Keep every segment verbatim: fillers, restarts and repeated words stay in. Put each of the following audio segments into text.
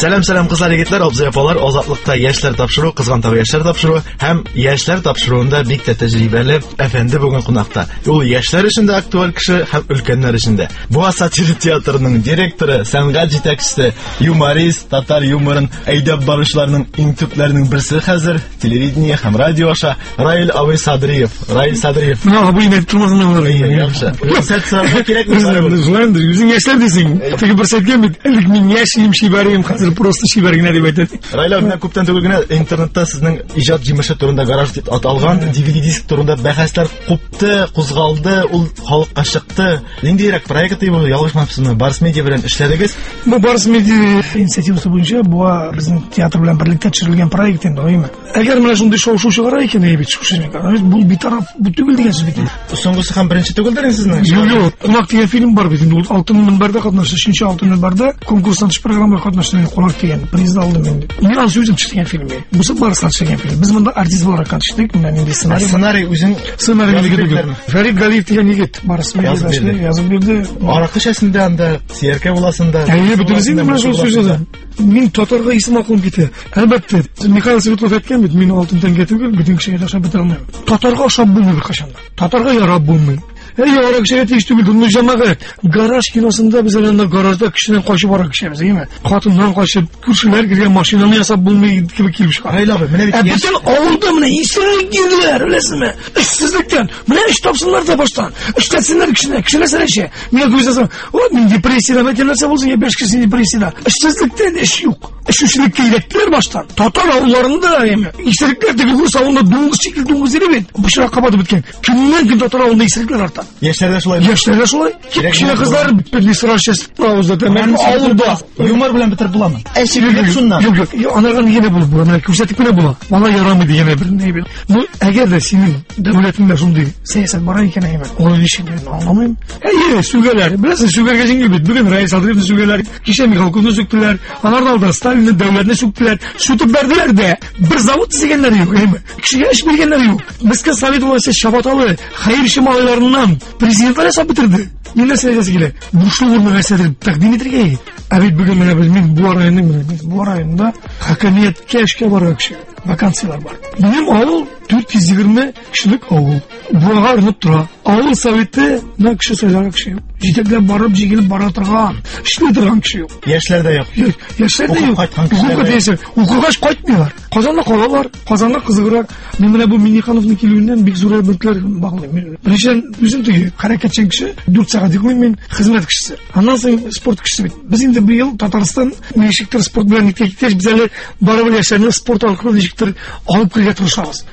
Сәлам-сәлам кызлар, егетләр, абзый-апалар. Азатлыкта яшьләр тапшыру, кызгантагы яшьләр тапшыру һәм яшьләр тапшыруында бик тә тәҗрибәле әфәнде бүген кунакта. Ул яшьләр өчен дә актуаль кеше һәм өлкәннәр өчен дә. Буа сатира театрының директоры, сәнгать җитәкчесе, юморист, татар юморын әйдәп баручыларның иң төпләренең берсе хәзер телевидение һәм радио аша Раил абый Садриев. Раил Садриев. Менә абый әйтеп тормасына булыр. Яхшы. Сәт сорарга кирәкме? Үзләрендә үзең яшьләр дисең. Теге бер сәткә бит, элек мин яшьим, шибарим, хәзер просто шибар генә дип әйтә. Раил абый күптән түгел генә интернетта сезнең иҗат җимеше турында, гараж дип аталган ди ви ди диск турында бәхәсләр купты, кузгалды, ул халыкка чыкты. Ниндирәк проекты бу, ялгышмапсызмы? Барс медиа белән эшләдегез? Бу Барс медиа инициативасы буенча бу безнең театр белән берлектә төшерелгән проект инде, гыйме. Әгәр менә шундый шоу-шу чыгара икән, әйбит шушы. Бу битараф бу түгел дигән сүз бит. Соңгысы һәм беренче түгелдер сезнең? Юк, Кунак дигән фильм бар бит инде. Ул алтын мөнбәрдә катнашты, өченче алтын мөнбәрдә конкурстан төш программага катнашты. Кунак дигән приз алды инде. Мин аны үзем төшергән фильм. Бу Барстан төшергән фильм. Без монда артист буларак катнаштык. Менә инде сценарий. Сценарий үзең сценарий егет. Фәрит Галиев дигән егет Барс медиа язып бирде. Аракы шәсендә анда Сияркә буласында. Әйе, бөтенесе инде менә шул сүзләр. Мин татарга исем акылым китә. Әлбәттә, Михаил Светлов әйткән бит, мин алтын тәңгә түгел, бөтен кешегә ашап бетә алмыйм. Татарга ашап булмый кашанда. Татарга ярап булмый. Әйе, ара кешегә тиеш түгел, ул җәмәгать. Гараж киносында без анда гаражда кешенән качып бара кешебез, әйеме? Хатыннан качып, күршеләр кергән машинаны ясап булмый кебек килеп чыга. Раил абый, менә бит бөтен авылда менә исемлек килделәр, беләсезме? Эшсезлектән. Менә эш тапсыннар да баштан. Эштәсеннәр кешенә, кешеләр сәләшә. Мин күзәсем, "О, мин депрессиядә, мәтән нәрсә булсын, я беш кеше депрессиядә." Эшсезлектән эш юк. Эшүчелеккә иләттеләр баштан. Татар авылларында, әйеме? Исерекләр теге рус авылында дуңгыз шикел дуңгыз ире бит. Бушра кабаты биткән. Көннән көн татар авылында исерекләр арта. Яшьләрдә шулай. Яшьләрдә шулай. Кичә кызлар битли сырашчас авызда тәмам авылда. Юмор белән бетереп буламы? Әсирлек шуннан. Юк, юк. Анардан генә булып була. Менә күрсәтеп генә була. Вала ярамый дигән бер ни бит. Ну, әгәр дә синең дәүләтеңдә шундый сәясәт бар икән, әйе. Аны ничек аңламыйм. Әйе, сүгәләр. Беләсез, сүгәргә җиңел бит. Бүген Раис Садриевны сүгәләр. Кичә Михалковны сүктеләр. Анардан да Сталинны дәүләтне сүктеләр. Сүтеп бәрделәр дә. Бер завод төзегәннәр юк, әйе. Кешегә эш биргәннәр юк. Безгә Совет власте Шабаталы хәер малайларыннан президентлар ясап бетерде. Мин нәрсә әйтәсе килә? Бушлы урынга нәрсәдер тәкъдим итәргә. Ә бит бүген менә без мин бу районның менә бу районда хакимияткә эшкә барырга кеше. Вакансиялар бар. Минем авыл дүрт йөз егерме кешелек авыл. Буга урынып тора. Авыл советы на кеше сайларга кеше юк. Җитәкләп барып, җигелеп бара торган, эшли торган кеше юк. Яшьләрдә юк. Яшьләрдә юк. Укуга дисә, укугач кайтмыйлар. Казанда калалар. Казанда кызыграк. Мин менә бу Минихановның килүеннән бик зур өметләр баглыйм. Беренчән үзем теге хәрәкәтчән кеше, дүрт сәгать йоклыйм мин, хезмәт кешесе. Аннан соң спорт кешесе бит. Без инде быел Татарстан ничектер спорт белән иткәч, без әле барып яшьләрне спорт аркылы ничектер алып кергә тырышабыз.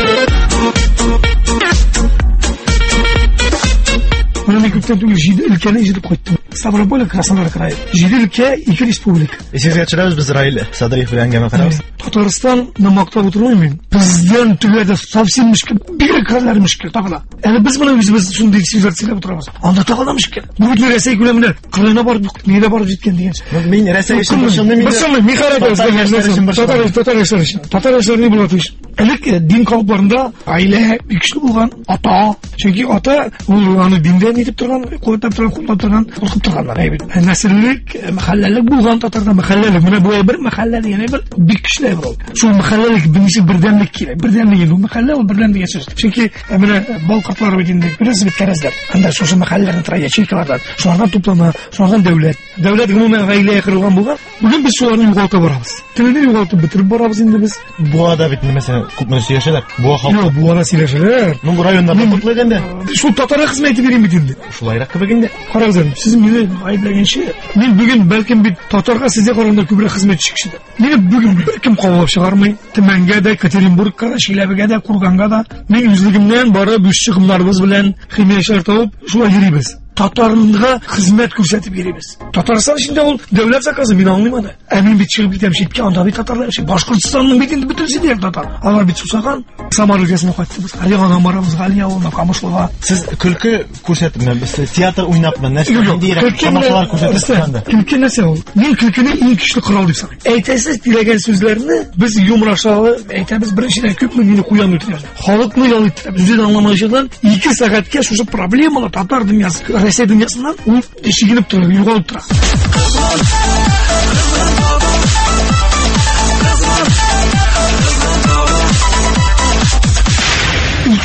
Менә күптән түгел җиде өлкәне җитеп кайттым. Ставрополь, Краснодар крае. Җиде өлкә, ике республика. Сезгә төшерәбез без Раил Садриев белән гәмә карабыз. Татарстан намактап утырмыйм мин. Бездән түгәдә совсем мөшкил. Бигрәк хәлләр мөшкил тагыла. Әле biz менә үзебез шундый сүзләр сөйләп утырабыз. Анда тагыла мөшкил. Бу Рәсәй күләмендә кырына барып, нигә барып җиткән дигән. Мин Рәсәй өчен башымны мин. Башымны ми характерс дигән. Татар татар өчен. Татар өчен ни була тиш. Элек дин калыпларында аилә бик көчле булган, ата. Чөнки ата ул аны диндә нитеп торган, куәтләп торган, куллап торган, куркып торганнар әйбит. Нәселлек, мәхәлләлек булган татарда мәхәлләлек. Менә бу бер мәхәллә дигән бер бик көчле бер. Шул мәхәлләлек берничә бердәмлек кирәк. Бердәмлек ул мәхәллә ул бердәм дигән сүз. Чөнки менә балкатлар бит инде бераз бит кәрәзләр. Анда шушы мәхәлләләрне тора ячейкалардан, шулардан туплана, шулардан дәүләт. Дәүләт гомумән гаиләгә кырылган булган. Бүген без шуларны югалта барабыз. Телне югалтып бетереп барабыз инде без. Буада бит мәсәлән күпме сөйләшәләр. Буа халкы. Юк, буана сөйләшәләр. Ну бу районнарда туплыганда. Шул татар хезмәт итеп бирим бит инде. Шулайрак кебек инде. Карагыз, сез мине гаепләгәнчә, мин бүген бәлкем бит татарга сезгә караганда күбрәк хезмәтче кеше. Мине бүген беркем кавылып чыгармый. Төмәнгә дә, Екатеринбургка да, Чиләбегә дә, Курганга да. Мин үзлегемнән барып, үз чыгымнарыбыз белән химия табып, шулай йөрибез. Татарынга хезмәт күрсәтеп йөрибез. Татарстан эчендә ул дәүләт заказы мин аңлыйм аны. Ә мин бит чыгып китәм читкә, анда бит татарлар яши. Башкортстанның бит инде бөтен сидер татар. Алар бит сусаган. Самар өлкәсенә кайттыбыз. Алига барабыз, Галия авылына, Камышлыга. Сез күлке күрсәтмәм, без театр уйнапмы, нәрсә диярәк тамашалар күрсәтәсез. Күлке нәрсә ул? Мин күлкене иң көчле корал дип саныйм. Әйтәсез диләгән сүзләрне без юмрашалы әйтәбез, беренчедән күпме мине куян үтәрәбез. Халыкны ял иттерәбез. Үзен аңламаучыдан ике сәгатькә шушы проблемалы татар дөньясы, Россия дөньясыннан ул ишигенеп тора, югалып тора.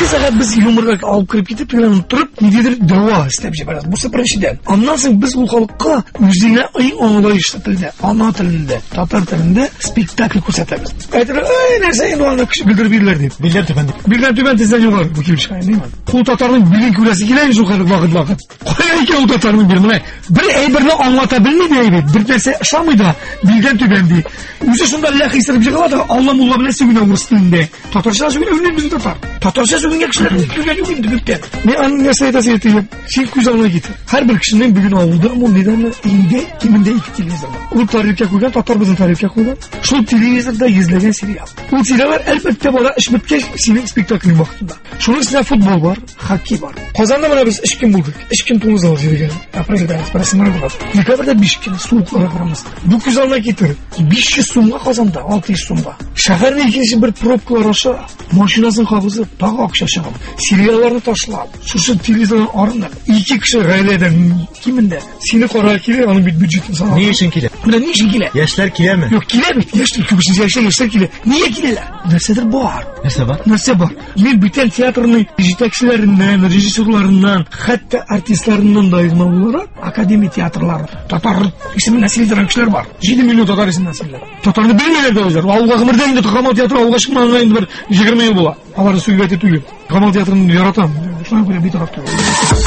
saat biz юморга алып кирип кетип, билен туруп, недедир дава истеп жиберебиз. Бу биринчиден. Андан соң biz бул халыкка үзүнө эң оңайлуу тилде, ана тилинде, татар тилинде спектакль көрсөтөбүз. Айтыр, "Ай, нерсе эми аны киши билдирип бирлер" деп. Билдер түбән. Билдер түбән тизден югары бу килиш кайын. Кул татарның билген күрәсе килә шул хәл вакыт вакыт. Кая икән ул татарның бир менә бер әйберне аңлата белмәде бит. Бер нәрсә ышамый да билген түбән ди. Үзе шунда ләхистереп җыгыла да Алла мулла белән сөйләгән урыс телендә. Татарча сөйләгән без татар. Татарча сөйләгән кешеләр билген юк инде бит. Мен аны нәрсә әйтәсе әйтәм. Син күз аңлый кит. Һәрбер кешенең бүген авылда мо недән инде кимендә ике телевизор бар. Ул тарихка куйган, татар безнең тарихка куйган. Шул телевизорда йөзләгән сериал. Ул сериаллар әлбәттә бара эш беткәч синең спектакль вакытында. Шуның өстенә футбол бар, хоккей бар. Казанда менә без өч көн булдык. өч көн тулы зал җиргә. Апрельдә спортсменнар булды. Декабрьдә биш көн суыклар барамыз. Бу күз алдына китер. биш йөз сумга Казанда, алты йөз сумга. Шәһәрне икенче бер пробкалар аша, машинасын кабызып, тагы акча чыгып, сериалларны ташлап, шушы телевизордан арынып, ике кеше гаиләдән кимендә сине карар килә, аның бит бюджетын сала. Ни өчен килә? Менә ни өчен килә? Яшьләр киләме? Юк, килә бит. Яшьләр күбесенчә яшьләр яшьләр килә. Нигә киләләр? Нәрсәдер бар. Нәрсә бар? Нәрсә бар? Мин бүтән театрның җитәкчеләреннән, режиссерларыннан, хәтта артистларыннан да аерма буларак, академия театрлары, татар исеменә силдерән кешеләр бар. җиде миллион татар исеменә силдерә. Татарны белмәйләр дә үзләр. Авылга гомердә инде Камал театры авылга чыкмаганда инде бер егерме ел була. Алар сөйләтә түгел. Камал театрын яратам. Шуңа күрә бит тарап түгел.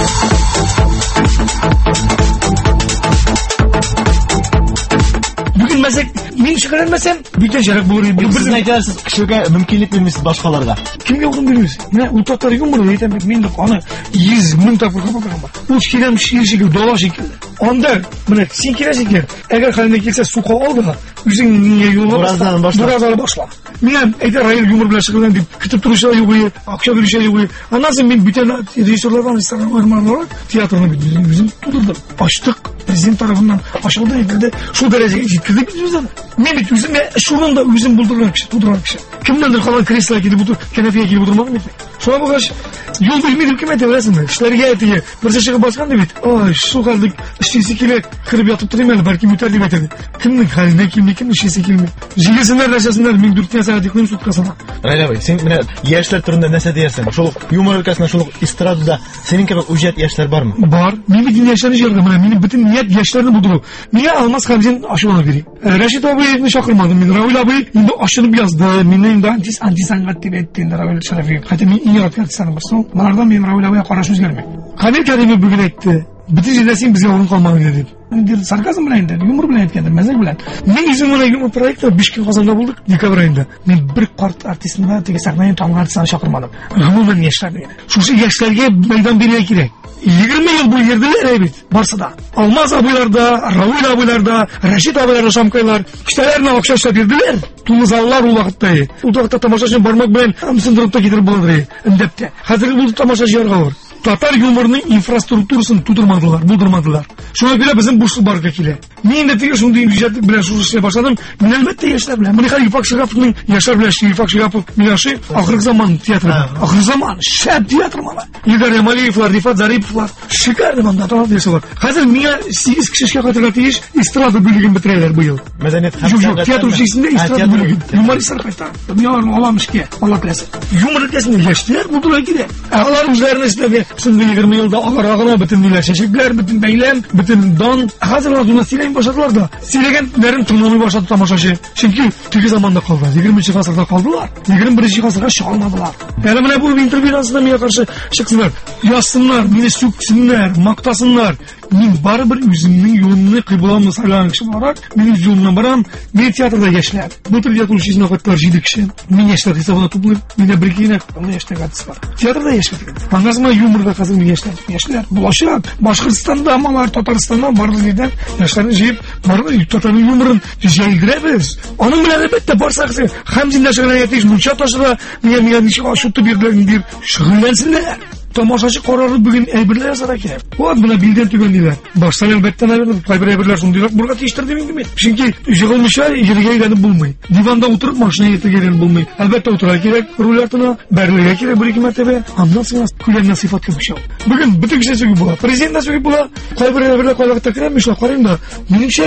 Бүген мәсәк мин шөгыльләнмәсәм, бүтән җәрәк булыр иде. Бер әйтәсез, кешегә мөмкинлек бирмисез башкаларга. Кимгә урын бирмисез? Менә ул татар юморы әйтәм бит, мин аны йөз мең тапкыр капкаган бар. Ул ширәм ширшигә дала шикелле. Анда менә син киләсең, әгәр хәлеңә килсә сука ал да, үзең нигә юлга Бераздан башла. Бераздан башла. Мин әйтер район юмор белән шөгыльлән дип көтеп торучылар юк, акча бирүчеләр юк. Аннан соң мин бүтән режиссерлардан истәгән театрны бит үзем тудырдым. Ачтык. Президент тарафından aşıldı edildi. Şu dereceye getirdi biz onu. Ne bit üzüm ya şunun da üzüm bulduran kişi, bulduran kişi. Kimdendir kalan kresla gidip budur, kenefeye gidip budurmadı mı? Şuna bakaş yol bilmedi hükümet evresin mi? İşleri geldi. Bir seçeğe baskan da bit. Ay şu kaldık işçisi kile kırıp yatıp durayım yani belki müterdim etedi. Kimlik haline kimlik kim işçisi kilmi. Jilesinler yaşasınlar min dürtken saat yıklayım sutkasına. Rayla Bey, sen mine yaşlar türünde näse diyersin? Şol humor ülkesinde şol istradada senin gibi ücret yaşlar var mı? Var. Mini din yaşlarını jardım. Mini bütün niyet yaşlarını buldum. Niye almaz Hamzin aşılana vereyim. Reşit abi'ni şakırmadım. Min Raul abi indi aşılıp yazdı. Minne indi antis antisangat diye etti. Raul Şerefi. Hatta min iyi yaratıyor sana basın. Bunlardan min Raul abi'ye karşı üzülme. Kadir Kadir'i bugün etti. Bütün jilesin bize onun kalmanı dedi. Dedi sarkazm bilen dedi. Yumur bilen etkendir. Mezek bilen. Men izin bana yumur proyekte beş gün Kazanda bulduk. Dekabr ayında. Men bir kart artistini tege sahneye tanıgan artistini şakırmadım. Umumen yaşlar dedi. Şu yaşlarga meydan biriye kirek. yirmi yıl bu yerdeler evet. Varsa da. Almaz abilarda, Raul abilarda, Reşit abilarda şamkaylar. İştelerine akşaşla girdiler. Tuluzallar o vakitte. O vakitte tamaşaşın barmak bilen hamsındırıp da gider bulanır. Endepte. Hazır bu tamaşaşılarga var. Tatar yumorunun infrastrukturasını tuturmadılar, buldurmadılar. Şuna göre bizim burslu barka kile. Мен de şunu diyeyim yücelttik bilen susuşuna başladım. Men elbette yaşlar bilen. Bunu kadar İfak Şırapov'un yaşlar bilen İfak Şırapov minaşı ahırlık zaman tiyatrı. Ahırlık zaman şep tiyatrı mala. İlgar Yamaliyevlar, Rifat Zaripovlar. Şıkardı bana da yaşlar. Hazır mina sekiz kişiye hatırlatı iş istrada bölümünü bitirirler bu yıl. Medeniyet Yok yok tiyatro şeysinde istrada bölümünü. Humoristler kaytar. Yarın olamış ki Allah bilesin. Humor ülkesinde yaşlılar buldular ki de. Ağlar üzerine istedi. Şimdi yirmi yılda ağır ağına bütün neler çeşitler, bütün beylem, bütün don. Hazırlar duna sileyin başladılar da. Silegenlerin tırmanmaya başladı tamaşaşı. Çünkü tüke zamanda kaldı. yirminci asırda kaldılar. yirmi birinci asırda çalmadılar. Yani bana bu intervyu aslında mine karşı çıksınlar. Yazsınlar, mine söksünler, maktasınlar. Min baribir üzümün yolunu kıybulamını sayılan kişi olarak min üz yolundan baram, min tiyatroda yaşlar. Bu tür tiyatro işine vakitler jidi kişi. Min yaşlar hesabına toplayıp, mine birikine onu yaşlar katısı var. Tiyatroda yaşlar. Anlasına yumurda kazın min yaşlar. Yaşlar. Bulaşırak. Başkırıstan'da amalar, Tataristan'da barlı yerden yaşlarını jiyip, barlı Tatar'ın yumurun jaygirebiz. Onun bile elbette barsak sen. Hamzin'de şıgılan yetiş, Munçat taşıra, miye miye nişi aşuttu birlerin bir şıgılensinler. Tamaşaçı kararı bugün eybirler yazar ki. O adına bilden tükendiler. Baştan elbetten ayrılır. Kaybır eybirler sundular. Burada teştirdi miyim mi? Çünkü yığılmışlar yeriye gelip bulmayı. Divanda oturup maşına yetirgerini bulmayı. Elbette oturar gerek. Rol altına berliğe gerek. Bir iki mertebe. Ondan sonra külenle sıfat kılmış. Bugün bütün kişi sögü bula. Prezident de sögü bula. Kaybır eybirler kaybır takıramışlar. Karayım da. Benimse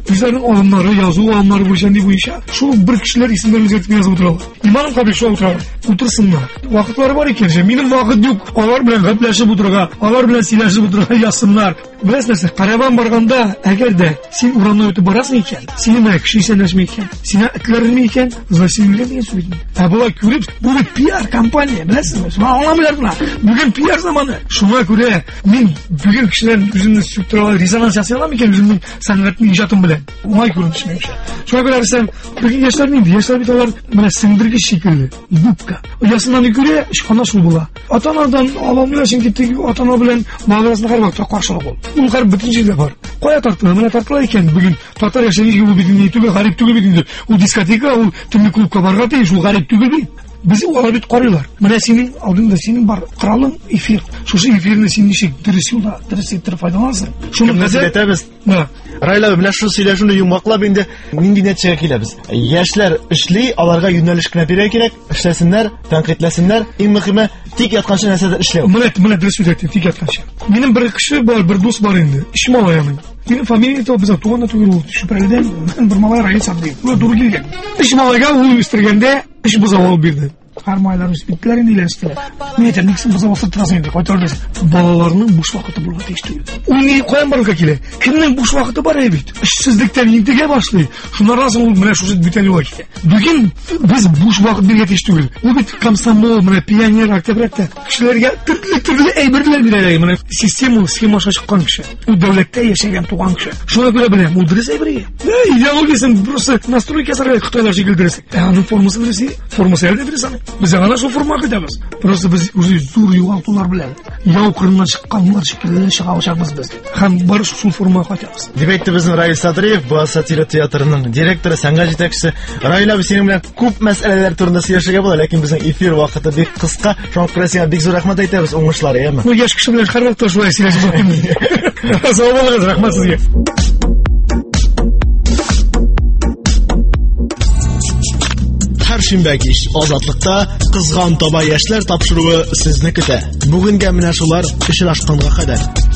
Bizlerin alımları, yazı alımları bu işlendi bu işe. Şu bir kişiler isimlerini özertip yazıp oturalım. İmanım kabul şu oturalım. Otursunlar. Vakıtları var iken şey. Benim vakit yok. Alar bilen gaplaşıp oturga. Alar bilen silaşıp oturga yazsınlar. Bilesiniz nasıl? Karavan barganda eğer de sen uğranla ötü barasın iken, senin me kişi senleşme iken, senin etlerin mi iken, zaten bilemeyen söyledin. Ha bu görüp bu bir P R kampanya bilesiniz. Ben anlamıyorum. Bugün P R zamanı. Şuna göre ben bugün kişilerin yüzünde strukturalı rezonans yapıyorlar mı iken yüzümün sanatını icatım bile. Umay görünüşmeymiş. Şuna göre sen bugün yaşlar neydi? Yaşlar bitalar böyle sındırgı şekilli. Gupka. O yaşından göre ana sulbula. Atanadan alamlı yaşın gitti atana bilen mağarasında her vakti karşılık oldu. Bu kadar bütün şeyler var. Koya tartılar, bana tartılar iken bugün Tatar yaşayıcı gibi bir dinleyi tüge garip tüge bir dinleyi. O diskoteka, o tümlü kulüp kabarga değil, şu garip tüge bir. Bizi olar bit koruyorlar. Bana senin aldığında senin var kralın ifir. Şu ifirinde senin işi dirisi yola, dirisi ittir faydalansın. Şunu nasıl etemiz? Ne? Rayla bilen şu söyleşini yumaklap indi. Nindi netçeye kilebіз. Yaşlar işli, alarga yönelişkine bire gerek. İşlesinler, tenkitlesinler. En mühimi tik yatkanşı nesedir işlev. Mınet, mınet dirisi ödettin, tik yatkanşı. Benim bir kişi var, bir dost var indi. İşim alayamın. Benim familiyim de o bize tuğanda tuğur oldu. Şüpheliden ben bir malaya rayı sattıyım. Böyle doğru gelgen. İşim alayga onu istirgende iş buza olup birdi. Harmaylarımız bittiler indi ilerisiyle. Neyse niksin buza olsa tırasın indi. Koytarlısı. Balalarının boş vakıtı bulga değiştiriyor. Onu niye koyan barılka kile? Kimden boş vakıtı var evet. İşsizlikten intige başlıyor. Şunlar nasıl oldu? Mene şuşu biten yok ki. Bugün biz boş vakit bir yetiştiriyor. O bit kamsamol, mene piyanyer, aktivite. Kişilerge türlü türlü eybirler bir araya. Mene sistem o, schema şaşıkan kişi. O devlette yaşayan tuğan kişi. Şuna göre bileyim. O dres eybiriye. Ne ideologiyasın burası nastroy keser Xitaylar şekil dresi. E onun forması birisi. Forması elde birisi. Biz ana şu forma gidemiz. Burası biz uzi zor yoğaltılar bilen. Yav kırından çıkanlar şekilde çıkavuşamız biz. Hem barış şu forma gidemiz. Debekti bizim Rail Sadriyev, bu satira tiyatrının direktörü, sanga yetakçısı. Rail abi senin bilen ko'p meseleler turunda söyleshga bo'ladi, lekin bizning efir vaqti bek qisqa. Shonqirasiga bek zo'r rahmat aytamiz, o'ng'ishlari emi. Bu yosh kishi bilan har vaqt shunday söylashib bo'lmaydi. Sog' bo'linglar, rahmat sizga. Her shimbagi ish ozodlikda qizg'on toba yoshlar topshiruvi sizni kuta. Bugunga mana shular ishlashqanga qadar.